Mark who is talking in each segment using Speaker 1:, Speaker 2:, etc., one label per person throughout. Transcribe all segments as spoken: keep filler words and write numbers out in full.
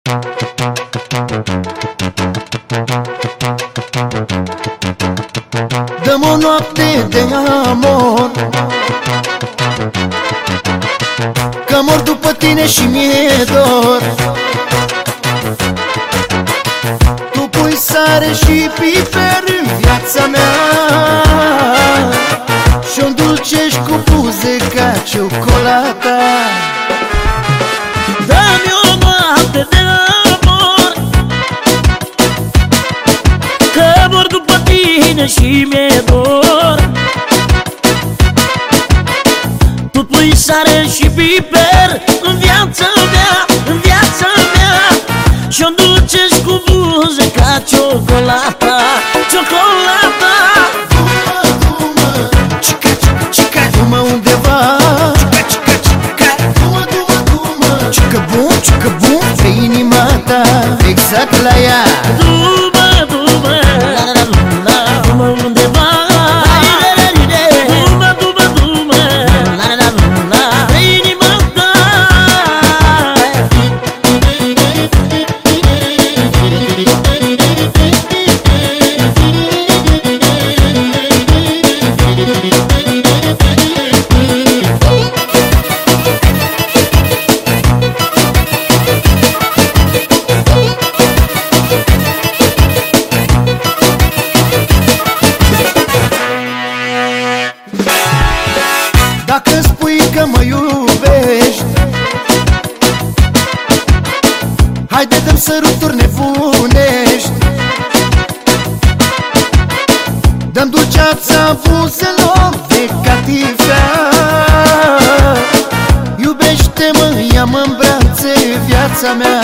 Speaker 1: Dă-mi o noapte de amor, că mor după tine și mi-e dor. Tu pui sare și piper în viața mea și-o îndulcești cu buze ca ciocolata.
Speaker 2: Dă-mi o noapte de amor, că mor după tine și mi-e dor. Tu pui sare și piper în viața mea, în viața mea, și-o îndulcești cu buze ca ciocolata, ciocolata.
Speaker 1: Du-mă, du-mă, cica, cica, cica, du-mă undeva. Cica, cica, cica, du-mă, du-mă, du-mă, cică bun, cică bun, pe inima ta, exact la ea.
Speaker 2: Du-mă, du-mă, du-mă undeva. Du-mă, du-mă, du-mă, pe inima ta.
Speaker 1: Dacă spui că mă iubești, haide dă-mi săruturi nebunești. Dă-mi dulceața buzelor de catifea. Iubește-mă, ia-mă-n brațe, viața mea.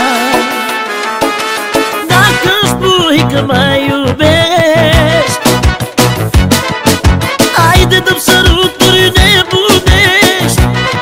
Speaker 2: Dacă spui că mă iubești, haide dă-mi săruturi nebunești.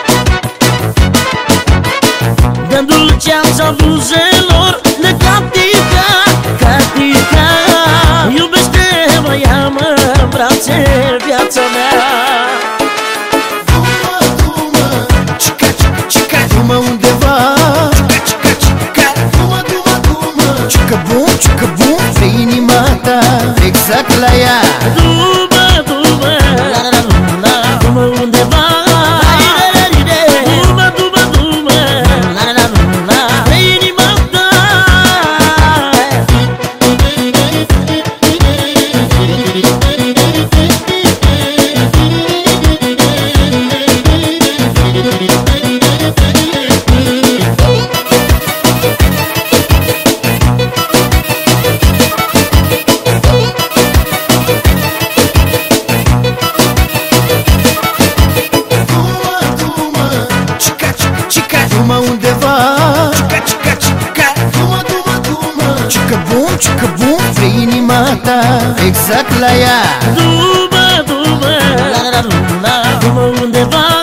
Speaker 2: Dă-mi dulceața buzelor de catica, catica. Iubește-mă, ia-mă-n brațe, viața mea.
Speaker 1: Du-mă, du-mă, cica, cica, cica, du-mă undeva. Cica, cica, cica, du-mă, du-mă, du-mă, cică bun, cică bun, pe inima ta, exact la ea.
Speaker 2: Du-mă, du-mă, du-mă undeva. Du-mă, du-mă, du-mă, pe inima ta.
Speaker 1: Du-mă undeva. Cica, cica, cica, du-mă, du-mă, du-mă, cică bun, cică bun, pe inima ta, exact la ea.
Speaker 2: Du-mă, du-mă, du-mă undeva.